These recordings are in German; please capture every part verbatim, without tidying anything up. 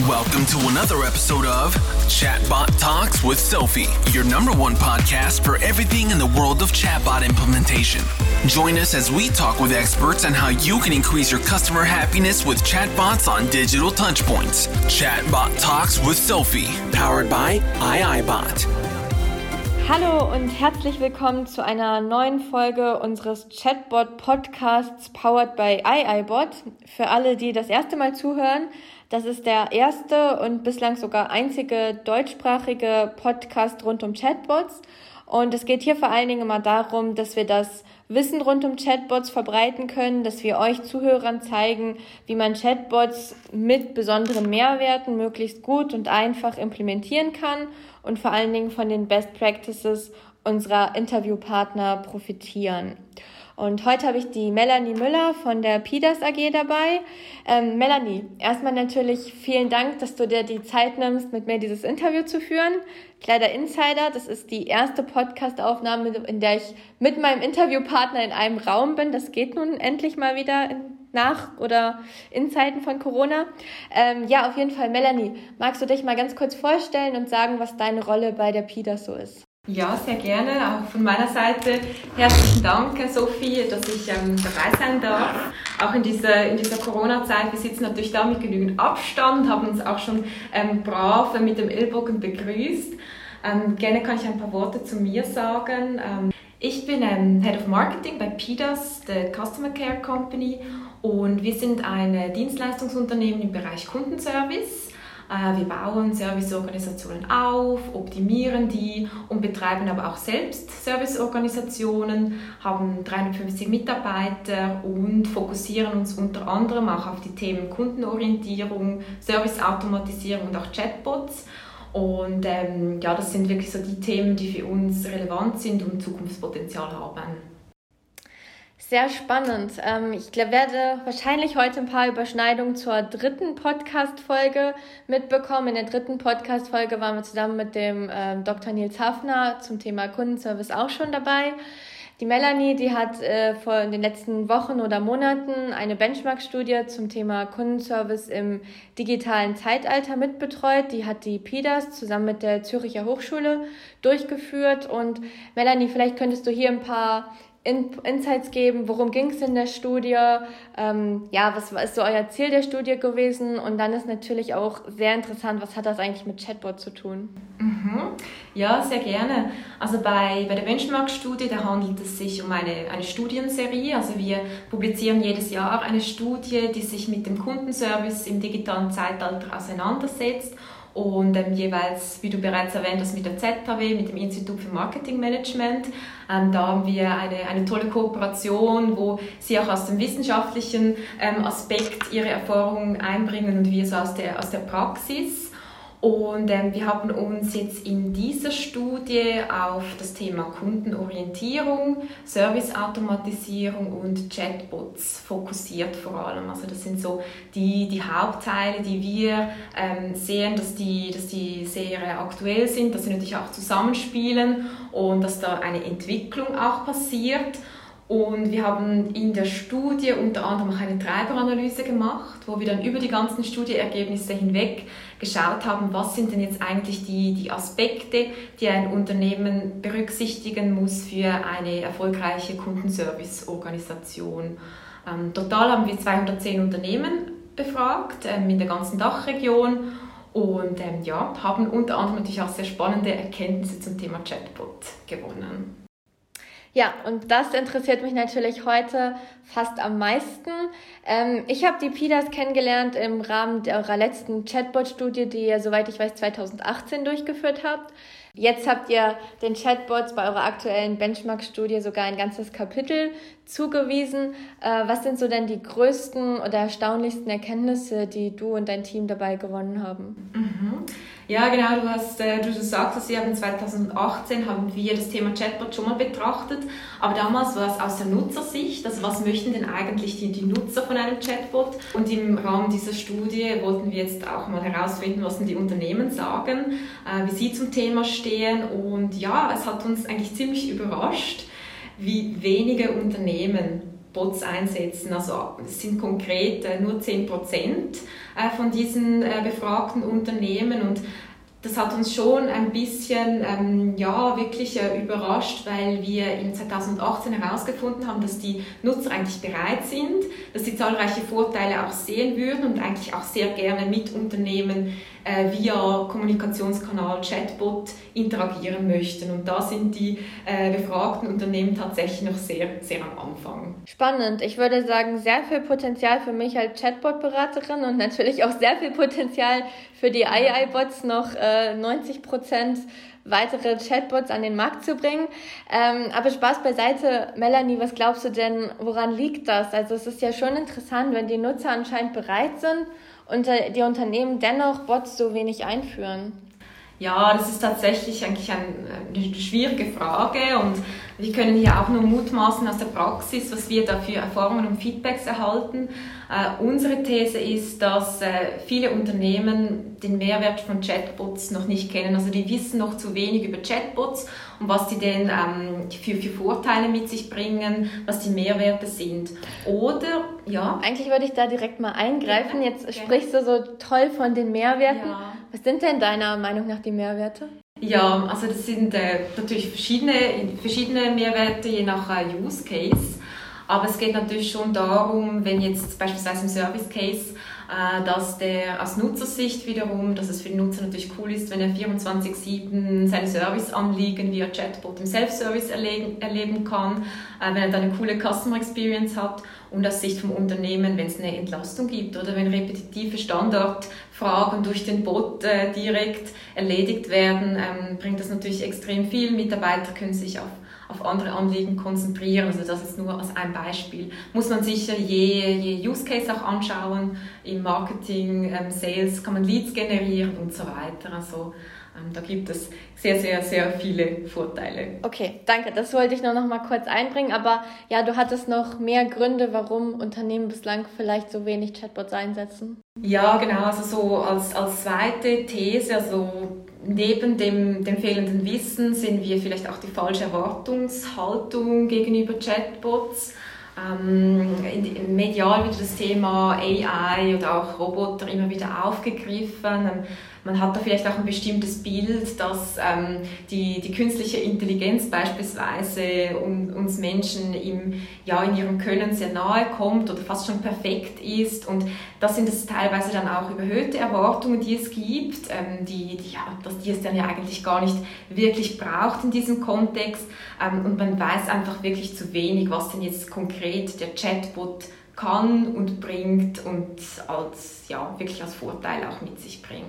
Welcome to another episode of Chatbot Talks with Sophie, your number one podcast for everything in the world of chatbot implementation. Join us as we talk with experts on how you can increase your customer happiness with chatbots on digital touchpoints. Chatbot Talks with Sophie, powered by iiBot. Hallo und herzlich willkommen zu einer neuen Folge unseres Chatbot-Podcasts powered by iiBot. Für alle, die das erste Mal zuhören, das ist der erste und bislang sogar einzige deutschsprachige Podcast rund um Chatbots. Und es geht hier vor allen Dingen immer darum, dass wir das Wissen rund um Chatbots verbreiten können, dass wir euch Zuhörern zeigen, wie man Chatbots mit besonderen Mehrwerten möglichst gut und einfach implementieren kann und vor allen Dingen von den Best Practices unserer Interviewpartner profitieren. Und heute habe ich die Melanie Müller von der PIDAS A G dabei. Ähm, Melanie, erstmal natürlich vielen Dank, dass du dir die Zeit nimmst, mit mir dieses Interview zu führen. Kleiner Insider, das ist die erste Podcast-Aufnahme, in der ich mit meinem Interviewpartner in einem Raum bin. Das geht nun endlich mal wieder in, nach oder in Zeiten von Corona. Ähm, ja, auf jeden Fall, Melanie, magst du dich mal ganz kurz vorstellen und sagen, was deine Rolle bei der PIDAS so ist? Ja, sehr gerne. Auch von meiner Seite herzlichen Dank, Sophie, dass ich ähm, dabei sein darf. Auch in dieser, in dieser Corona-Zeit. Wir sitzen natürlich da mit genügend Abstand, haben uns auch schon ähm, brav mit dem Ellbogen begrüßt. Ähm, gerne kann ich ein paar Worte zu mir sagen. Ähm, ich bin ähm, Head of Marketing bei PIDAS, der Customer Care Company, und wir sind ein Dienstleistungsunternehmen im Bereich Kundenservice. Wir bauen Serviceorganisationen auf, optimieren die und betreiben aber auch selbst Serviceorganisationen, haben dreihundertfünfzig Mitarbeiter und fokussieren uns unter anderem auch auf die Themen Kundenorientierung, Serviceautomatisierung und auch Chatbots. Und ähm, ja, das sind wirklich so die Themen, die für uns relevant sind und Zukunftspotenzial haben. Sehr spannend. Ich werde wahrscheinlich heute ein paar Überschneidungen zur dritten Podcast-Folge mitbekommen. In der dritten Podcast-Folge waren wir zusammen mit dem Doktor Nils Hafner zum Thema Kundenservice auch schon dabei. Die Melanie, die hat vor in den letzten Wochen oder Monaten eine Benchmark-Studie zum Thema Kundenservice im digitalen Zeitalter mitbetreut. Die hat die PIDAS zusammen mit der Züricher Hochschule durchgeführt. Und Melanie, vielleicht könntest du hier ein paar Insights geben, worum ging es in der Studie, ähm, ja, was ist so euer Ziel der Studie gewesen, und dann ist natürlich auch sehr interessant, was hat das eigentlich mit Chatbot zu tun? Mhm. Ja, sehr gerne. Also bei, bei der Benchmark-Studie, da handelt es sich um eine, eine Studienserie, also wir publizieren jedes Jahr eine Studie, die sich mit dem Kundenservice im digitalen Zeitalter auseinandersetzt. Und ähm, jeweils, wie du bereits erwähnt hast, mit der Z H W, mit dem Institut für Marketingmanagement. Ähm, da haben wir eine, eine tolle Kooperation, wo sie auch aus dem wissenschaftlichen ähm, Aspekt ihre Erfahrungen einbringen und wir so aus der, aus der Praxis. Und ähm, wir haben uns jetzt in dieser Studie auf das Thema Kundenorientierung, Serviceautomatisierung und Chatbots fokussiert vor allem. Also das sind so die, die Hauptteile, die wir ähm, sehen, dass die, dass die sehr aktuell sind, dass sie natürlich auch zusammenspielen und dass da eine Entwicklung auch passiert. Und wir haben in der Studie unter anderem auch eine Treiberanalyse gemacht, wo wir dann über die ganzen Studieergebnisse hinweg geschaut haben, was sind denn jetzt eigentlich die, die Aspekte, die ein Unternehmen berücksichtigen muss für eine erfolgreiche Kundenservice-Organisation. Ähm, total haben wir zweihundertzehn Unternehmen befragt, ähm, in der ganzen Dachregion, und ähm, ja, haben unter anderem natürlich auch sehr spannende Erkenntnisse zum Thema Chatbot gewonnen. Ja, und das interessiert mich natürlich heute fast am meisten. Ähm, ich habe die PIDAS kennengelernt im Rahmen eurer letzten Chatbot-Studie, die ihr, soweit ich weiß, zweitausendachtzehn durchgeführt habt. Jetzt habt ihr den Chatbots bei eurer aktuellen Benchmark-Studie sogar ein ganzes Kapitel zugewiesen. Äh, was sind so denn die größten oder erstaunlichsten Erkenntnisse, die du und dein Team dabei gewonnen haben? Mhm. Ja, genau, du hast, äh, du sagst, wir haben zweitausendachtzehn haben wir das Thema Chatbot schon mal betrachtet, aber damals war es aus der Nutzersicht, also was möchten denn eigentlich die, die Nutzer von einem Chatbot? Und im Rahmen dieser Studie wollten wir jetzt auch mal herausfinden, was denn die Unternehmen sagen, äh, wie sie zum Thema stehen, und ja, es hat uns eigentlich ziemlich überrascht, wie wenige Unternehmen Bots einsetzen. Also es sind konkret äh, nur zehn Prozent äh, von diesen äh, befragten Unternehmen und das hat uns schon ein bisschen ähm, ja, wirklich äh, überrascht, weil wir in zweitausendachtzehn herausgefunden haben, dass die Nutzer eigentlich bereit sind, dass sie zahlreiche Vorteile auch sehen würden und eigentlich auch sehr gerne mit Unternehmen äh, via Kommunikationskanal Chatbot interagieren möchten. Und da sind die äh, befragten Unternehmen tatsächlich noch sehr, sehr am Anfang. Spannend. Ich würde sagen, sehr viel Potenzial für mich als Chatbot-Beraterin und natürlich auch sehr viel Potenzial für die A I-Bots, noch äh, neunzig Prozent weitere Chatbots an den Markt zu bringen. Ähm, aber Spaß beiseite, Melanie, was glaubst du denn, woran liegt das? Also es ist ja schon interessant, wenn die Nutzer anscheinend bereit sind und äh, die Unternehmen dennoch Bots so wenig einführen. Ja, das ist tatsächlich eigentlich ein, eine schwierige Frage und wir können hier auch nur mutmaßen aus der Praxis, was wir da für Erfahrungen und Feedbacks erhalten. Äh, unsere These ist, dass äh, viele Unternehmen den Mehrwert von Chatbots noch nicht kennen. Also die wissen noch zu wenig über Chatbots und was die denn ähm, für, für Vorteile mit sich bringen, was die Mehrwerte sind. Oder, ja? Eigentlich würde ich da direkt mal eingreifen. Jetzt ja, sprichst du so toll von den Mehrwerten. Ja. Was sind denn deiner Meinung nach die Mehrwerte? Ja, also das sind äh, natürlich verschiedene, verschiedene Mehrwerte je nach äh, Use Case. Aber es geht natürlich schon darum, wenn jetzt beispielsweise im Service Case, äh, dass der aus Nutzersicht wiederum, dass es für den Nutzer natürlich cool ist, wenn er vierundzwanzig sieben seine Serviceanliegen via Chatbot im Self-Service erleben, erleben kann, äh, wenn er dann eine coole Customer Experience hat und aus Sicht vom Unternehmen, wenn es eine Entlastung gibt oder wenn repetitive Standardfragen durch den Bot äh, direkt erledigt werden, ähm, bringt das natürlich extrem viel. Mitarbeiter können sich auf auf andere Anliegen konzentrieren. Also das ist nur als ein Beispiel. Muss man sicher je, je Use Case auch anschauen. Im Marketing, ähm, Sales kann man Leads generieren und so weiter. Also ähm, da gibt es sehr, sehr, sehr viele Vorteile. Okay, danke. Das wollte ich nur noch mal kurz einbringen. Aber ja, du hattest noch mehr Gründe, warum Unternehmen bislang vielleicht so wenig Chatbots einsetzen. Ja, genau. Also so als, als zweite These, also neben dem, dem fehlenden Wissen sehen wir vielleicht auch die falsche Erwartungshaltung gegenüber Chatbots. Ähm, in, in medial wird das Thema A I oder auch Roboter immer wieder aufgegriffen. Ähm, man hat da vielleicht auch ein bestimmtes Bild, dass ähm, die, die künstliche Intelligenz beispielsweise um, uns Menschen im, ja, in ihrem Können sehr nahe kommt oder fast schon perfekt ist. Und das sind es teilweise dann auch überhöhte Erwartungen, die es gibt, ähm, die, die, ja, dass die es dann ja eigentlich gar nicht wirklich braucht in diesem Kontext. Ähm, und man weiß einfach wirklich zu wenig, was denn jetzt konkret der Chatbot kann und bringt und als, ja, wirklich als Vorteil auch mit sich bringt.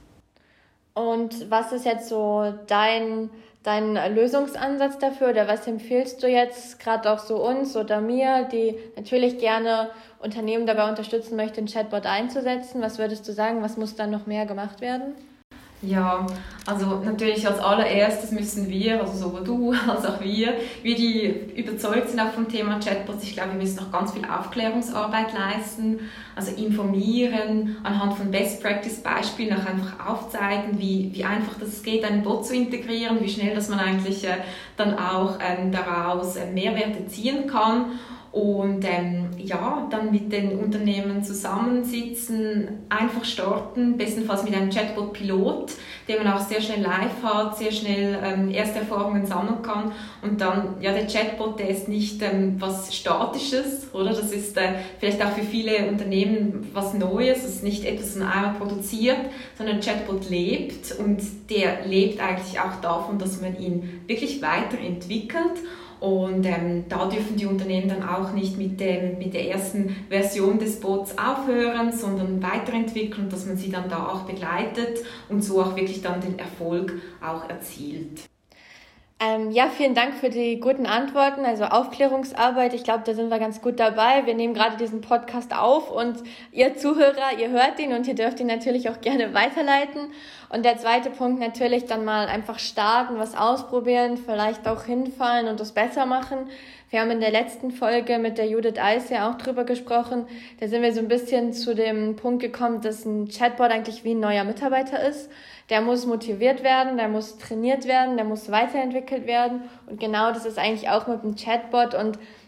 Und was ist jetzt so dein, dein Lösungsansatz dafür oder was empfiehlst du jetzt gerade auch so uns oder mir, die natürlich gerne Unternehmen dabei unterstützen möchten, den Chatbot einzusetzen? Was würdest du sagen, was muss da noch mehr gemacht werden? Ja, also natürlich als allererstes müssen wir, also sowohl du als auch wir, wir die überzeugt sind auch vom Thema Chatbots, ich glaube, wir müssen noch ganz viel Aufklärungsarbeit leisten, also informieren, anhand von Best-Practice-Beispielen auch einfach aufzeigen, wie, wie einfach das geht, einen Bot zu integrieren, wie schnell, dass man eigentlich äh, dann auch ähm, daraus äh, Mehrwerte ziehen kann. Und ähm, ja, dann mit den Unternehmen zusammensitzen, einfach starten, bestenfalls mit einem Chatbot-Pilot, den man auch sehr schnell live hat, sehr schnell ähm, erste Erfahrungen sammeln kann. Und dann, ja, der Chatbot, der ist nicht ähm, was Statisches, oder? Das ist äh, vielleicht auch für viele Unternehmen was Neues, das ist nicht etwas, das man einmal produziert, sondern der Chatbot lebt und der lebt eigentlich auch davon, dass man ihn wirklich weiterentwickelt. Und ähm, da dürfen die Unternehmen dann auch nicht mit, dem, mit der ersten Version des Bots aufhören, sondern weiterentwickeln, dass man sie dann da auch begleitet und so auch wirklich dann den Erfolg auch erzielt. Ähm, ja, vielen Dank für die guten Antworten, also Aufklärungsarbeit. Ich glaube, da sind wir ganz gut dabei. Wir nehmen gerade diesen Podcast auf und ihr Zuhörer, ihr hört ihn und ihr dürft ihn natürlich auch gerne weiterleiten. Und der zweite Punkt natürlich dann mal einfach starten, was ausprobieren, vielleicht auch hinfallen und das besser machen. Wir haben in der letzten Folge mit der Judith Eis ja auch drüber gesprochen. Da sind wir so ein bisschen zu dem Punkt gekommen, dass ein Chatbot eigentlich wie ein neuer Mitarbeiter ist. Der muss motiviert werden, der muss trainiert werden, der muss weiterentwickelt werden. Und genau das ist eigentlich auch mit dem Chatbot. Und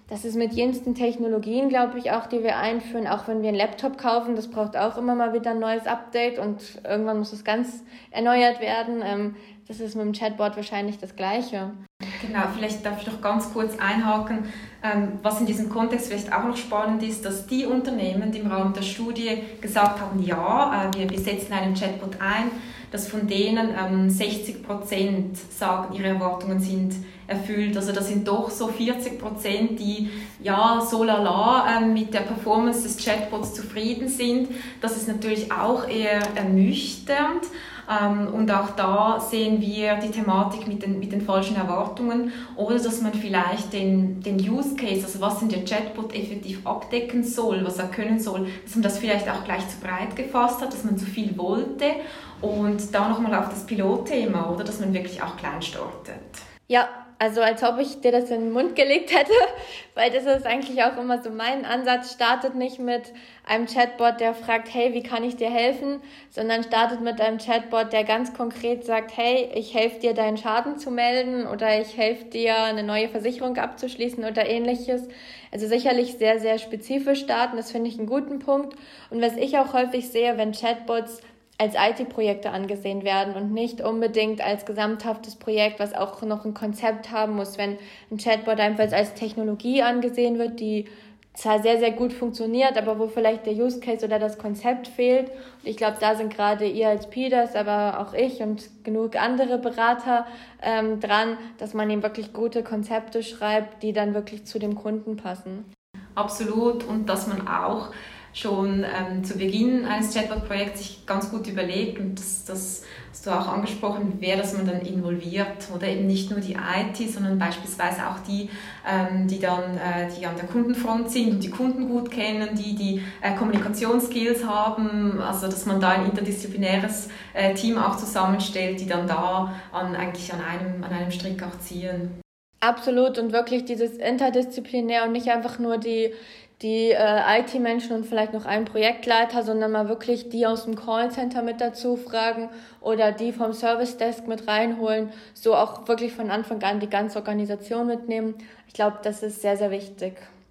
Das ist mit jensten Technologien, glaube ich, auch, die wir einführen. Auch wenn wir einen Laptop kaufen, das braucht auch immer mal wieder ein neues Update und irgendwann muss es ganz erneuert werden. Ähm, das ist mit dem Chatbot wahrscheinlich das Gleiche. Genau, vielleicht darf ich noch ganz kurz einhaken, ähm, was in diesem Kontext vielleicht auch noch spannend ist, dass die Unternehmen, die im Rahmen der Studie gesagt haben, ja, äh, wir, wir setzen einen Chatbot ein, dass von denen ähm, sechzig Prozent sagen, ihre Erwartungen sind erfüllt. Also das sind doch so vierzig Prozent, die ja so lala ähm, mit der Performance des Chatbots zufrieden sind. Das ist natürlich auch eher ernüchternd. Ähm, und auch da sehen wir die Thematik mit den, mit den falschen Erwartungen oder dass man vielleicht den, den Use Case, also was denn der Chatbot effektiv abdecken soll, was er können soll, dass man das vielleicht auch gleich zu breit gefasst hat, dass man zu viel wollte und da nochmal auf das Pilotthema, oder dass man wirklich auch klein startet. Ja, also als ob ich dir das in den Mund gelegt hätte, weil das ist eigentlich auch immer so mein Ansatz. Startet nicht mit einem Chatbot, der fragt, hey, wie kann ich dir helfen, sondern startet mit einem Chatbot, der ganz konkret sagt, hey, ich helfe dir, deinen Schaden zu melden oder ich helfe dir, eine neue Versicherung abzuschließen oder ähnliches. Also sicherlich sehr, sehr spezifisch starten, das finde ich einen guten Punkt. Und was ich auch häufig sehe, wenn Chatbots als I T-Projekte angesehen werden und nicht unbedingt als gesamthaftes Projekt, was auch noch ein Konzept haben muss. Wenn ein Chatbot einfach als Technologie angesehen wird, die zwar sehr, sehr gut funktioniert, aber wo vielleicht der Use Case oder das Konzept fehlt. Und ich glaube, da sind gerade ihr als P I D A S, aber auch ich und genug andere Berater ähm, dran, dass man eben wirklich gute Konzepte schreibt, die dann wirklich zu dem Kunden passen. Absolut, und dass man auch schon ähm, zu Beginn eines Chatbot-Projekts sich ganz gut überlegt, und das, das hast du auch angesprochen, wer das man dann involviert, oder eben nicht nur die I T, sondern beispielsweise auch die, ähm, die dann äh, die an der Kundenfront sind und die Kunden gut kennen, die die äh, Kommunikationsskills haben, also dass man da ein interdisziplinäres äh, Team auch zusammenstellt, die dann da an, eigentlich an einem, an einem Strick auch ziehen. Absolut, und wirklich dieses interdisziplinär und nicht einfach nur die die äh, I T-Menschen und vielleicht noch einen Projektleiter, sondern mal wirklich die aus dem Callcenter mit dazu fragen oder die vom Service Desk mit reinholen, so auch wirklich von Anfang an die ganze Organisation mitnehmen. Ich glaube, das ist sehr, sehr wichtig.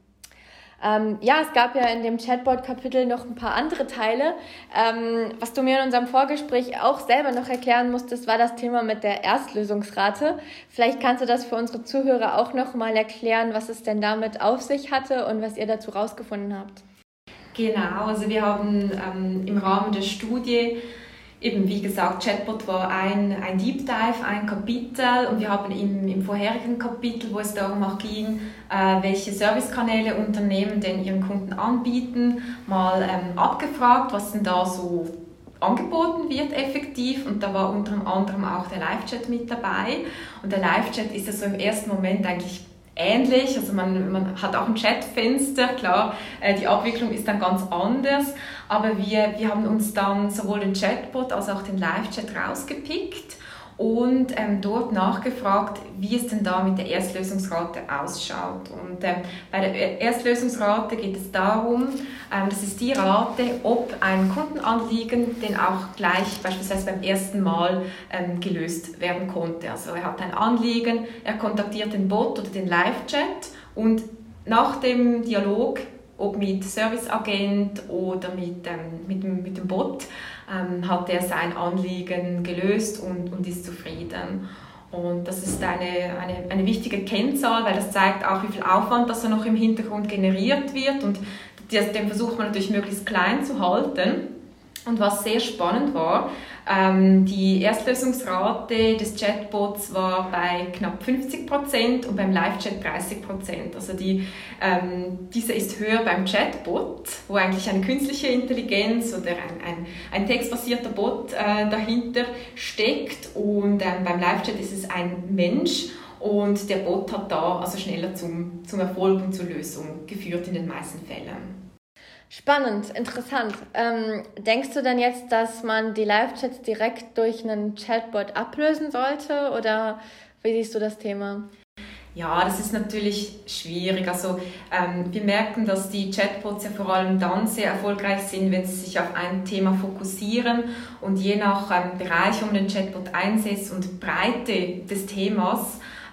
Ähm, ja, es gab ja in dem Chatbot-Kapitel noch ein paar andere Teile. Ähm, was du mir in unserem Vorgespräch auch selber noch erklären musstest, war das Thema mit der Erstlösungsrate. Vielleicht kannst du das für unsere Zuhörer auch noch mal erklären, was es denn damit auf sich hatte und was ihr dazu rausgefunden habt. Genau, also wir haben ähm, im Rahmen der Studie eben, wie gesagt, Chatbot war ein, ein Deep Dive, ein Kapitel, und wir haben im, im vorherigen Kapitel, wo es darum auch ging, äh, welche Servicekanäle Unternehmen denn ihren Kunden anbieten, mal ähm, abgefragt, was denn da so angeboten wird effektiv, und da war unter anderem auch der Live-Chat mit dabei, und der Live-Chat ist ja so im ersten Moment eigentlich ähnlich, also man, man hat auch ein Chatfenster, klar, äh, die Abwicklung ist dann ganz anders, aber wir, wir haben uns dann sowohl den Chatbot als auch den Live-Chat rausgepickt und ähm, dort nachgefragt, wie es denn da mit der Erstlösungsrate ausschaut. Und ähm, bei der Erstlösungsrate geht es darum, ähm, das ist die Rate, ob ein Kundenanliegen denn auch gleich beispielsweise beim ersten Mal ähm, gelöst werden konnte. Also er hat ein Anliegen, er kontaktiert den Bot oder den Live-Chat, und nach dem Dialog, ob mit Serviceagent oder mit, ähm, mit, dem, mit dem Bot, ähm, hat er sein Anliegen gelöst und, und ist zufrieden. Und das ist eine, eine, eine wichtige Kennzahl, weil das zeigt auch, wie viel Aufwand das noch im Hintergrund generiert wird, und den versucht man natürlich möglichst klein zu halten. Und was sehr spannend war, ähm, die Erstlösungsrate des Chatbots war bei knapp fünfzig Prozent und beim Live-Chat dreißig Prozent. Also die, ähm, diese ist höher beim Chatbot, wo eigentlich eine künstliche Intelligenz oder ein, ein, ein textbasierter Bot äh, dahinter steckt, und ähm, beim Live-Chat ist es ein Mensch. Und der Bot hat da also schneller zum, zum Erfolg und zur Lösung geführt in den meisten Fällen. Spannend, interessant. Ähm, denkst du denn jetzt, dass man die Live-Chats direkt durch einen Chatbot ablösen sollte, oder wie siehst du das Thema? Ja, das ist natürlich schwierig. Also ähm, wir merken, dass die Chatbots ja vor allem dann sehr erfolgreich sind, wenn sie sich auf ein Thema fokussieren, und je nach ähm, Bereich, wo man den Chatbot einsetzt und Breite des Themas,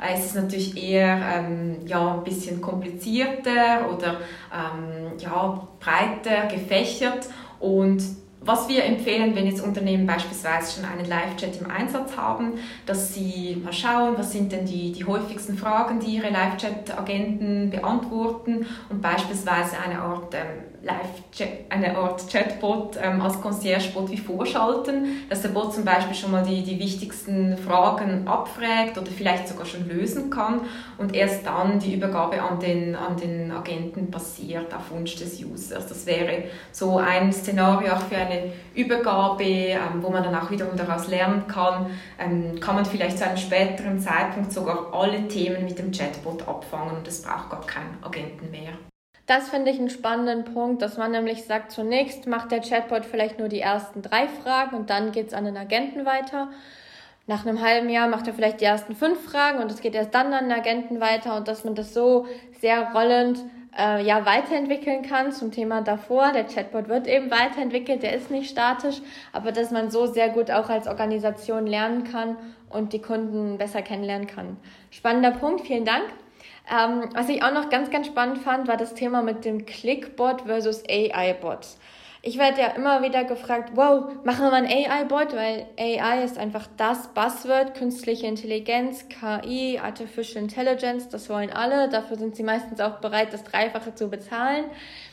äh, ist es natürlich eher ähm, ja, ein bisschen komplizierter oder ähm, ja, breiter gefächert. Und was wir empfehlen, wenn jetzt Unternehmen beispielsweise schon einen Live-Chat im Einsatz haben, dass sie mal schauen, was sind denn die, die häufigsten Fragen, die ihre Live-Chat-Agenten beantworten und beispielsweise eine Art ähm, Live-Chat, eine Art Chatbot ähm, als Concierge-Bot wie vorschalten, dass der Bot zum Beispiel schon mal die, die wichtigsten Fragen abfragt oder vielleicht sogar schon lösen kann und erst dann die Übergabe an den, an den Agenten passiert auf Wunsch des Users. Das wäre so ein Szenario auch für eine Übergabe, ähm, wo man dann auch wiederum daraus lernen kann, ähm, kann man vielleicht zu einem späteren Zeitpunkt sogar alle Themen mit dem Chatbot abfangen und es braucht gar keinen Agenten mehr. Das finde ich einen spannenden Punkt, dass man nämlich sagt, zunächst macht der Chatbot vielleicht nur die ersten drei Fragen und dann geht es an den Agenten weiter. Nach einem halben Jahr macht er vielleicht die ersten fünf Fragen und es geht erst dann an den Agenten weiter und dass man das so sehr rollend äh, ja, weiterentwickeln kann zum Thema davor. Der Chatbot wird eben weiterentwickelt, der ist nicht statisch, aber dass man so sehr gut auch als Organisation lernen kann und die Kunden besser kennenlernen kann. Spannender Punkt, vielen Dank. Ähm, was ich auch noch ganz, ganz spannend fand, war das Thema mit dem Clickbot versus A I-Bot. Ich werde ja immer wieder gefragt, wow, machen wir mal einen A I-Bot, weil A I ist einfach das Buzzword, künstliche Intelligenz, K I, Artificial Intelligence, das wollen alle, dafür sind sie meistens auch bereit, das Dreifache zu bezahlen.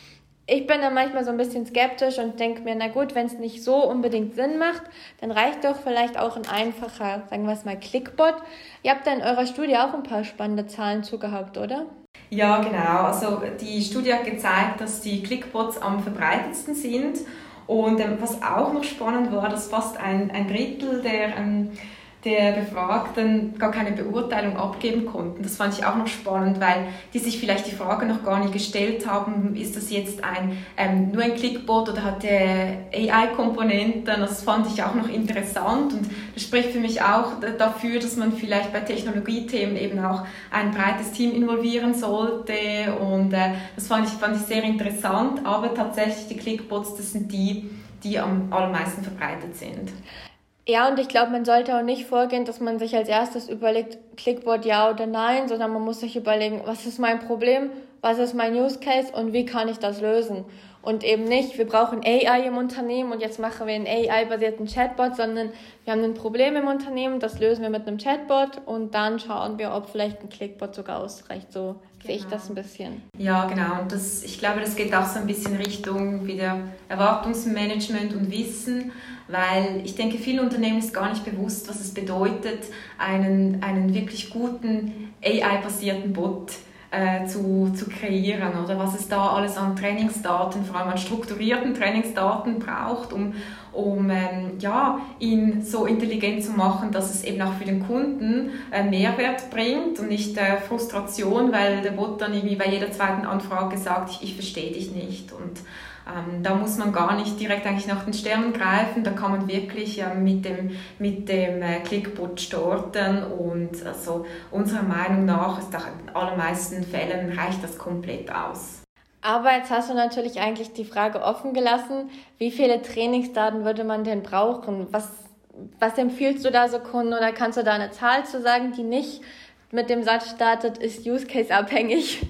Ich bin da manchmal so ein bisschen skeptisch und denke mir, na gut, wenn es nicht so unbedingt Sinn macht, dann reicht doch vielleicht auch ein einfacher, sagen wir es mal, Clickbot. Ihr habt da in eurer Studie auch ein paar spannende Zahlen zugehabt, oder? Ja, genau. Also die Studie hat gezeigt, dass die Clickbots am verbreitetsten sind. Und ähm, was auch noch spannend war, dass fast ein, ein Drittel der ähm, der Befragten gar keine Beurteilung abgeben konnten. Das fand ich auch noch spannend, weil die sich vielleicht die Frage noch gar nicht gestellt haben, ist das jetzt ein, ähm, nur ein Clickbot oder hat der A I-Komponenten? Das fand ich auch noch interessant und das spricht für mich auch dafür, dass man vielleicht bei Technologiethemen eben auch ein breites Team involvieren sollte und äh, das fand ich, fand ich sehr interessant, aber tatsächlich die Clickbots, das sind die, die am allermeisten verbreitet sind. Ja, und ich glaube, man sollte auch nicht vorgehen, dass man sich als erstes überlegt, Clickbot ja oder nein, sondern man muss sich überlegen, was ist mein Problem, was ist mein Use Case und wie kann ich das lösen. Und eben nicht, wir brauchen A I im Unternehmen und jetzt machen wir einen A I-basierten Chatbot, sondern wir haben ein Problem im Unternehmen, das lösen wir mit einem Chatbot und dann schauen wir, ob vielleicht ein Clickbot sogar ausreicht. So genau. Sehe ich das ein bisschen. Ja, genau. Und das, ich glaube, das geht auch so ein bisschen Richtung wieder Erwartungsmanagement und Wissen, weil ich denke, vielen Unternehmen ist gar nicht bewusst, was es bedeutet, einen, einen wirklich guten A I-basierten Bot Äh, zu, zu kreieren oder was es da alles an Trainingsdaten, vor allem an strukturierten Trainingsdaten braucht, um, um ähm, ja, ihn so intelligent zu machen, dass es eben auch für den Kunden äh, Mehrwert bringt und nicht äh, Frustration, weil der Bot dann irgendwie bei jeder zweiten Anfrage sagt, ich, ich verstehe dich nicht. Und Ähm, da muss man gar nicht direkt eigentlich nach den Sternen greifen, da kann man wirklich äh, mit dem, mit dem äh, Clickbot starten und also unserer Meinung nach ist auch in den allermeisten Fällen reicht das komplett aus. Aber jetzt hast du natürlich eigentlich die Frage offen gelassen, wie viele Trainingsdaten würde man denn brauchen? Was, was empfiehlst du da so Kunden oder kannst du da eine Zahl zu sagen, die nicht mit dem Satz startet, ist Use Case abhängig?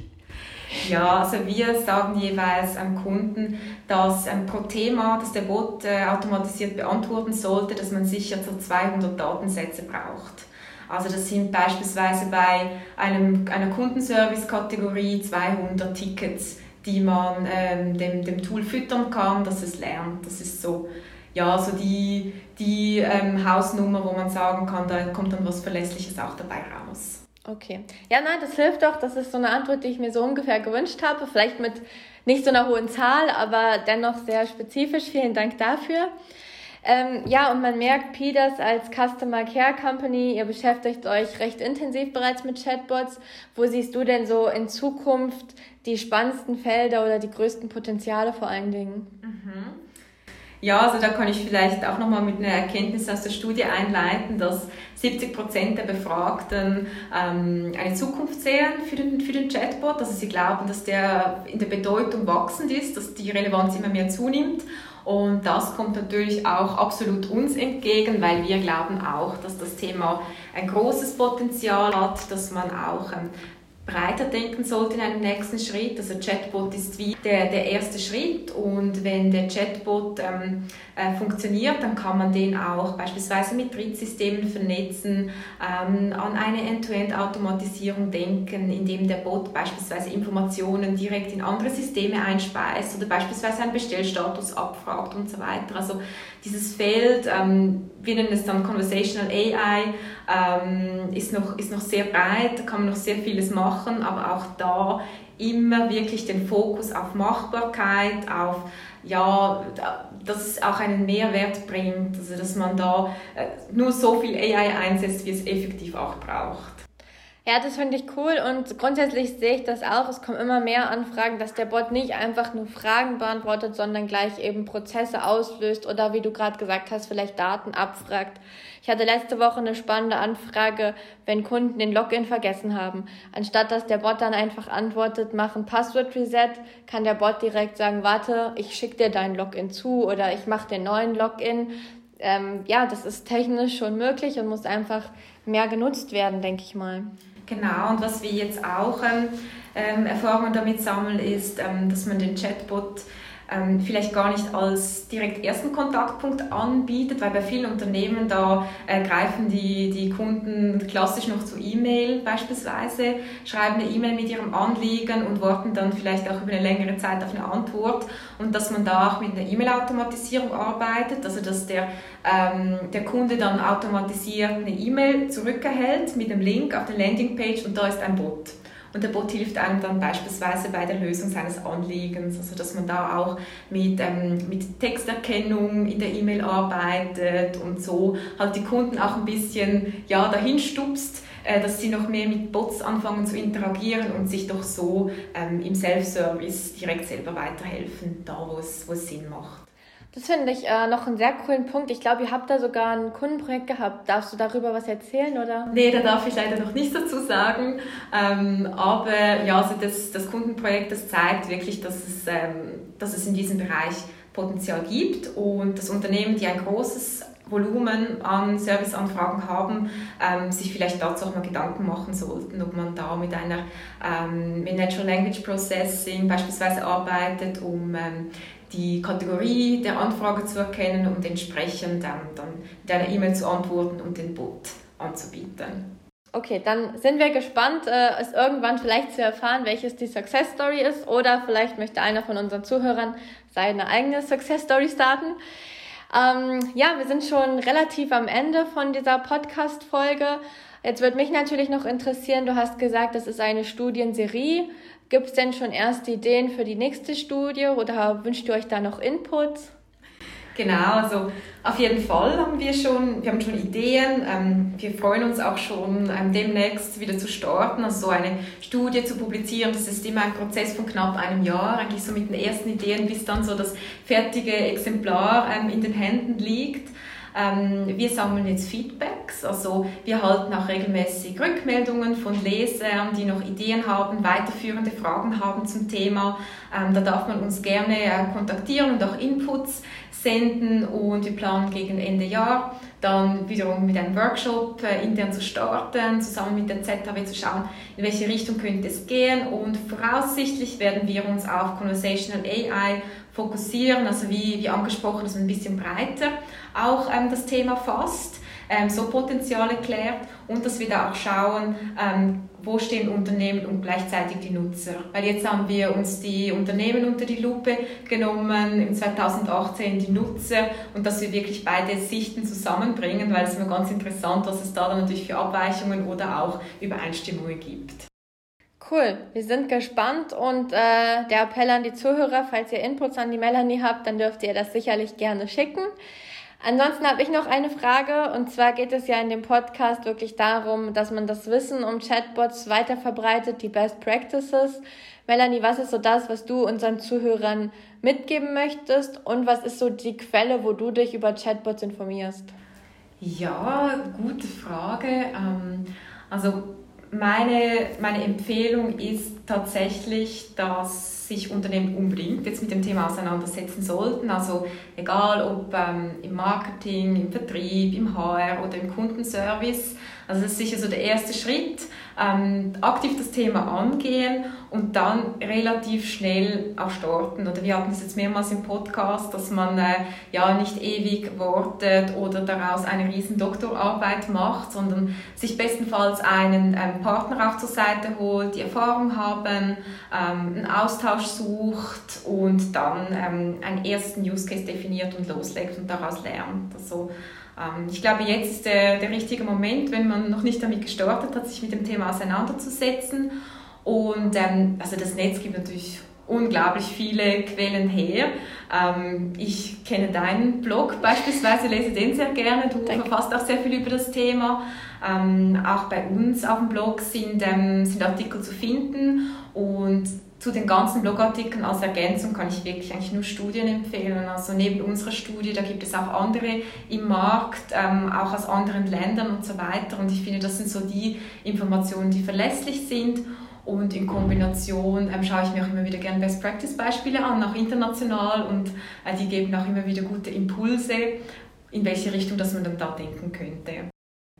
Ja, also wir sagen jeweils am Kunden, dass ähm, pro Thema, das der Bot äh, automatisiert beantworten sollte, dass man sicher so zweihundert Datensätze braucht. Also das sind beispielsweise bei einem, einer Kundenservice-Kategorie zweihundert Tickets, die man ähm, dem, dem Tool füttern kann, dass es lernt. Das ist so, ja, so die, die ähm, Hausnummer, wo man sagen kann, da kommt dann was Verlässliches auch dabei raus. Okay. Ja, nein, das hilft doch. Das ist so eine Antwort, die ich mir so ungefähr gewünscht habe. Vielleicht mit nicht so einer hohen Zahl, aber dennoch sehr spezifisch. Vielen Dank dafür. Ähm, ja, und man merkt, P I D A S als Customer Care Company, ihr beschäftigt euch recht intensiv bereits mit Chatbots. Wo siehst du denn so in Zukunft die spannendsten Felder oder die größten Potenziale vor allen Dingen? Mhm. Ja, also da kann ich vielleicht auch nochmal mit einer Erkenntnis aus der Studie einleiten, dass siebzig Prozent der Befragten ähm, eine Zukunft sehen für den, für den Chatbot. Also sie glauben, dass der in der Bedeutung wachsend ist, dass die Relevanz immer mehr zunimmt. Und das kommt natürlich auch absolut uns entgegen, weil wir glauben auch, dass das Thema ein großes Potenzial hat, dass man auch ähm, breiter denken sollte in einem nächsten Schritt. Also Chatbot ist wie der, der erste Schritt, und wenn der Chatbot ähm, äh, funktioniert, dann kann man den auch beispielsweise mit Drittsystemen vernetzen, ähm, an eine End-to-End-Automatisierung denken, indem der Bot beispielsweise Informationen direkt in andere Systeme einspeist oder beispielsweise einen Bestellstatus abfragt und so weiter. Also dieses Feld, ähm, wir nennen es dann Conversational A I, ähm, ist, noch, ist noch sehr breit, da kann man noch sehr vieles machen, aber auch da immer wirklich den Fokus auf Machbarkeit, auf, ja, dass es auch einen Mehrwert bringt, also dass man da äh, nur so viel A I einsetzt, wie es effektiv auch braucht. Ja, das finde ich cool, und grundsätzlich sehe ich das auch. Es kommen immer mehr Anfragen, dass der Bot nicht einfach nur Fragen beantwortet, sondern gleich eben Prozesse auslöst oder, wie du gerade gesagt hast, vielleicht Daten abfragt. Ich hatte letzte Woche eine spannende Anfrage, wenn Kunden den Login vergessen haben. Anstatt dass der Bot dann einfach antwortet, mach ein Passwort-Reset, kann der Bot direkt sagen, warte, ich schicke dir deinen Login zu oder ich mache den neuen Login. Ähm, ja, das ist technisch schon möglich und muss einfach mehr genutzt werden, denke ich mal. Genau, und was wir jetzt auch ähm, Erfahrungen damit sammeln, ist, ähm, dass man den Chatbot ähm, vielleicht gar nicht als direkt ersten Kontaktpunkt anbietet, weil bei vielen Unternehmen da äh, greifen die, die Kunden klassisch noch zu E-Mail beispielsweise, schreiben eine E-Mail mit ihrem Anliegen und warten dann vielleicht auch über eine längere Zeit auf eine Antwort, und dass man da auch mit einer E-Mail-Automatisierung arbeitet, also dass der, ähm, der Kunde dann automatisiert eine E-Mail zurückerhält mit einem Link auf der Landingpage, und da ist ein Bot. Und der Bot hilft einem dann beispielsweise bei der Lösung seines Anliegens, also dass man da auch mit, ähm, mit Texterkennung in der E-Mail arbeitet und so halt die Kunden auch ein bisschen ja, dahin stupst, äh, dass sie noch mehr mit Bots anfangen zu interagieren und sich doch so ähm, im Self-Service direkt selber weiterhelfen, da wo es, wo es Sinn macht. Das finde ich äh, noch einen sehr coolen Punkt. Ich glaube, ihr habt da sogar ein Kundenprojekt gehabt. Darfst du darüber was erzählen, oder? Nee, da darf ich leider noch nichts dazu sagen. Ähm, aber ja, also das, das Kundenprojekt, das zeigt wirklich, dass es, ähm, dass es in diesem Bereich Potenzial gibt, und das Unternehmen, die ein großes Volumen an Serviceanfragen haben, ähm, sich vielleicht dazu auch mal Gedanken machen sollten, ob man da mit einer ähm, mit Natural Language Processing beispielsweise arbeitet, um ähm, die Kategorie der Anfrage zu erkennen und entsprechend ähm, dann mit einer E-Mail zu antworten und den Bot anzubieten. Okay, dann sind wir gespannt, äh, es irgendwann vielleicht zu erfahren, welches die Success Story ist, oder vielleicht möchte einer von unseren Zuhörern seine eigene Success Story starten. Ähm, ja, wir sind schon relativ am Ende von dieser Podcast-Folge. Jetzt würde mich natürlich noch interessieren, du hast gesagt, das ist eine Studienserie. Gibt es denn schon erste Ideen für die nächste Studie, oder wünscht ihr euch da noch Inputs? Genau, also auf jeden Fall haben wir schon, wir haben schon Ideen. Ähm, wir freuen uns auch schon, ähm, demnächst wieder zu starten, also so eine Studie zu publizieren. Das ist immer ein Prozess von knapp einem Jahr, eigentlich so mit den ersten Ideen, bis dann so das fertige Exemplar ähm, in den Händen liegt. Ähm, wir sammeln jetzt Feedbacks, also wir erhalten auch regelmäßig Rückmeldungen von Lesern, die noch Ideen haben, weiterführende Fragen haben zum Thema. Ähm, da darf man uns gerne äh, kontaktieren und auch Inputs senden, und wir planen gegen Ende Jahr dann wiederum mit einem Workshop äh, intern zu starten, zusammen mit der Z H W zu schauen, in welche Richtung könnte es gehen, und voraussichtlich werden wir uns auf Conversational A I fokussieren, also wie, wie angesprochen, dass man ein bisschen breiter auch ähm, das Thema fasst, ähm, so Potenziale klärt, und dass wir da auch schauen, ähm, wo stehen Unternehmen und gleichzeitig die Nutzer. Weil jetzt haben wir uns die Unternehmen unter die Lupe genommen, im zweitausendachtzehn die Nutzer, und dass wir wirklich beide Sichten zusammenbringen, weil es immer ganz interessant, was es da dann natürlich für Abweichungen oder auch Übereinstimmungen gibt. Cool, wir sind gespannt, und äh, der Appell an die Zuhörer, falls ihr Inputs an die Melanie habt, dann dürft ihr das sicherlich gerne schicken. Ansonsten habe ich noch eine Frage, und zwar geht es ja in dem Podcast wirklich darum, dass man das Wissen um Chatbots weiter verbreitet, die Best Practices. Melanie, was ist so das, was du unseren Zuhörern mitgeben möchtest, und was ist so die Quelle, wo du dich über Chatbots informierst? Ja, gute Frage. Ähm, also meine, meine Empfehlung ist tatsächlich, dass sich Unternehmen unbedingt jetzt mit dem Thema auseinandersetzen sollten. Also egal ob ähm, im Marketing, im Vertrieb, im H R oder im Kundenservice. Also das ist sicher so der erste Schritt. Ähm, aktiv das Thema angehen und dann relativ schnell auch starten. Oder wir hatten es jetzt mehrmals im Podcast, dass man äh, ja nicht ewig wartet oder daraus eine riesen Doktorarbeit macht, sondern sich bestenfalls einen ähm, Partner auch zur Seite holt, die Erfahrung haben, ähm, einen Austausch sucht und dann ähm, einen ersten Use Case definiert und loslegt und daraus lernt. Also, Ich glaube, jetzt ist der, der richtige Moment, wenn man noch nicht damit gestartet hat, sich mit dem Thema auseinanderzusetzen. Und ähm, also das Netz gibt natürlich unglaublich viele Quellen her. Ähm, ich kenne deinen Blog beispielsweise, lese den sehr gerne. Du Danke. Verfasst auch sehr viel über das Thema. Ähm, auch bei uns auf dem Blog sind, ähm, sind Artikel zu finden und zu den ganzen Blogartikeln als Ergänzung kann ich wirklich eigentlich nur Studien empfehlen. Also neben unserer Studie, da gibt es auch andere im Markt, ähm, auch aus anderen Ländern und so weiter. Und ich finde, das sind so die Informationen, die verlässlich sind. Und in Kombination ähm, schaue ich mir auch immer wieder gerne Best-Practice-Beispiele an, auch international. Und äh, die geben auch immer wieder gute Impulse, in welche Richtung dass man dann da denken könnte.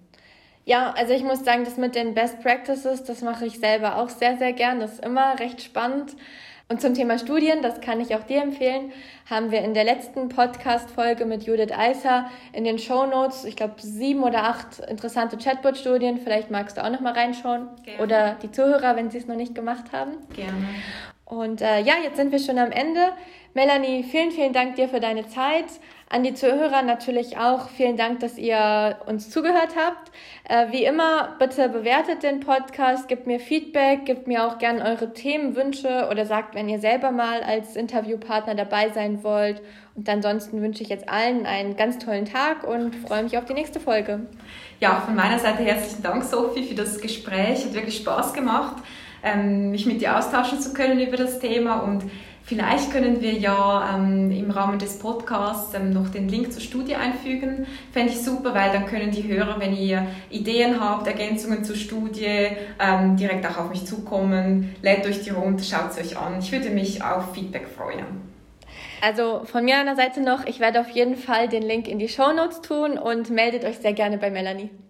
Ja, also ich muss sagen, das mit den Best Practices, das mache ich selber auch sehr, sehr gern. Das ist immer recht spannend. Und zum Thema Studien, das kann ich auch dir empfehlen, haben wir in der letzten Podcast-Folge mit Judith Eiser in den Shownotes, ich glaube, sieben oder acht interessante Chatbot-Studien. Vielleicht magst du auch noch mal reinschauen. Gerne. Oder die Zuhörer, wenn sie es noch nicht gemacht haben. Gerne. Und äh, ja, jetzt sind wir schon am Ende. Melanie, vielen, vielen Dank dir für deine Zeit. An die Zuhörer natürlich auch vielen Dank, dass ihr uns zugehört habt. Äh, wie immer, bitte bewertet den Podcast, gebt mir Feedback, gebt mir auch gerne eure Themenwünsche oder sagt, wenn ihr selber mal als Interviewpartner dabei sein wollt. Und ansonsten wünsche ich jetzt allen einen ganz tollen Tag und freue mich auf die nächste Folge. Ja, von meiner Seite herzlichen Dank, Sophie, für das Gespräch. Hat wirklich Spaß gemacht, ähm, mich mit dir austauschen zu können über das Thema. Und vielleicht können wir ja ähm, im Rahmen des Podcasts ähm, noch den Link zur Studie einfügen. Fände ich super, weil dann können die Hörer, wenn ihr Ideen habt, Ergänzungen zur Studie, ähm, direkt auch auf mich zukommen. Lädt euch die runter, schaut es euch an. Ich würde mich auf Feedback freuen. Also von mir an der Seite noch, ich werde auf jeden Fall den Link in die Shownotes tun und meldet euch sehr gerne bei Melanie.